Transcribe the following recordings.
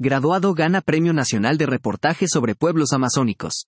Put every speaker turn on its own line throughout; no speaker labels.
graduado gana Premio Nacional de Reportaje sobre Pueblos Amazónicos.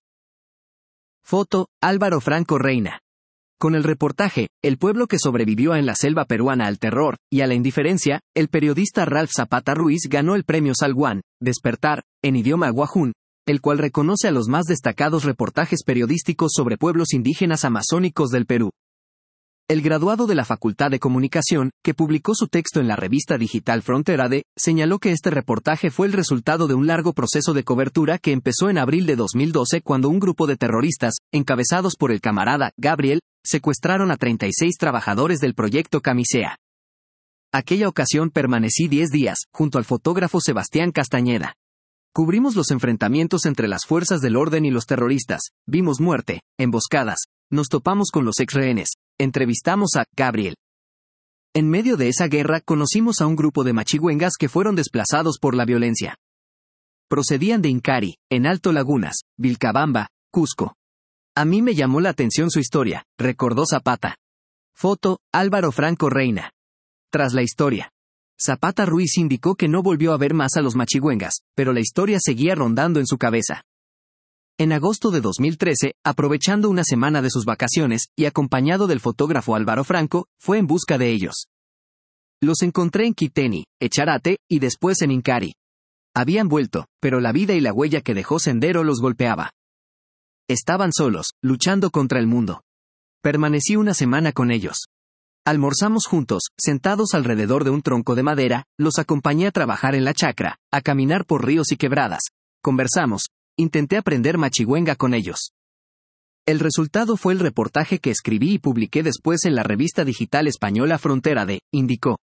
Foto, Álvaro Franco Reina. Con el reportaje, El pueblo que sobrevivió en la selva peruana al terror y a la indiferencia, el periodista Ralph Zapata Ruiz ganó el premio Salguán, Despertar, en idioma guajún, el cual reconoce a los más destacados reportajes periodísticos sobre pueblos indígenas amazónicos del Perú. El graduado de la Facultad de Comunicación, que publicó su texto en la revista digital Frontera D, señaló que este reportaje fue el resultado de un largo proceso de cobertura que empezó en abril de 2012 cuando un grupo de terroristas, encabezados por el camarada Gabriel, secuestraron a 36 trabajadores del proyecto Camisea. Aquella ocasión permanecí 10 días, junto al fotógrafo Sebastián Castañeda. Cubrimos los enfrentamientos entre las fuerzas del orden y los terroristas, vimos muerte, emboscadas, nos topamos con los exrehenes, entrevistamos a Gabriel. En medio de esa guerra conocimos a un grupo de machigüengas que fueron desplazados por la violencia. Procedían de Incari, en Alto Lagunas, Vilcabamba, Cusco. A mí me llamó la atención su historia, recordó Zapata. Foto, Álvaro Franco Reina. Tras la historia, Zapata Ruiz indicó que no volvió a ver más a los machigüengas, pero la historia seguía rondando en su cabeza. En agosto de 2013, aprovechando una semana de sus vacaciones, y acompañado del fotógrafo Álvaro Franco, fue en busca de ellos. Los encontré en Quiteni, Echarate, y después en Incari. Habían vuelto, pero la vida y la huella que dejó Sendero los golpeaba. Estaban solos, luchando contra el mundo. Permanecí una semana con ellos. Almorzamos juntos, sentados alrededor de un tronco de madera, los acompañé a trabajar en la chacra, a caminar por ríos y quebradas. Conversamos. Intenté aprender machigüenga con ellos. El resultado fue el reportaje que escribí y publiqué después en la revista digital española Frontera D, indicó.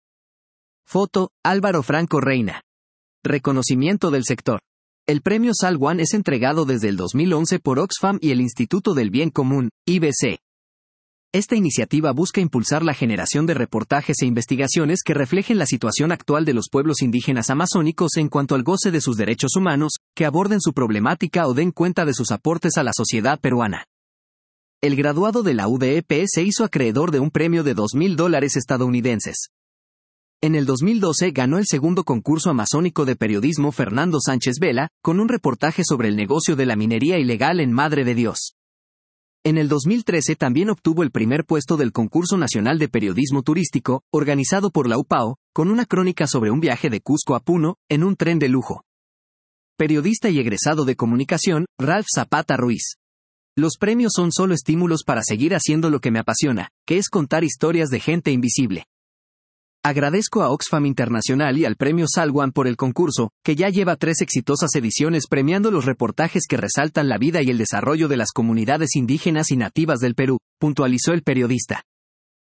Foto, Álvaro Franco Reina. Reconocimiento del sector. El premio Salguán es entregado desde el 2011 por Oxfam y el Instituto del Bien Común, IBC. Esta iniciativa busca impulsar la generación de reportajes e investigaciones que reflejen la situación actual de los pueblos indígenas amazónicos en cuanto al goce de sus derechos humanos, que aborden su problemática o den cuenta de sus aportes a la sociedad peruana. El graduado de la UDEP se hizo acreedor de un premio de $2,000 estadounidenses. En el 2012 ganó el segundo concurso amazónico de periodismo Fernando Sánchez Vela, con un reportaje sobre el negocio de la minería ilegal en Madre de Dios. En el 2013 también obtuvo el primer puesto del Concurso Nacional de Periodismo Turístico, organizado por la UPAO, con una crónica sobre un viaje de Cusco a Puno, en un tren de lujo. Periodista y egresado de comunicación, Ralph Zapata Ruiz. Los premios son solo estímulos para seguir haciendo lo que me apasiona, que es contar historias de gente invisible. Agradezco a Oxfam Internacional y al Premio Salguán por el concurso, que ya lleva 3 exitosas ediciones premiando los reportajes que resaltan la vida y el desarrollo de las comunidades indígenas y nativas del Perú, puntualizó el periodista.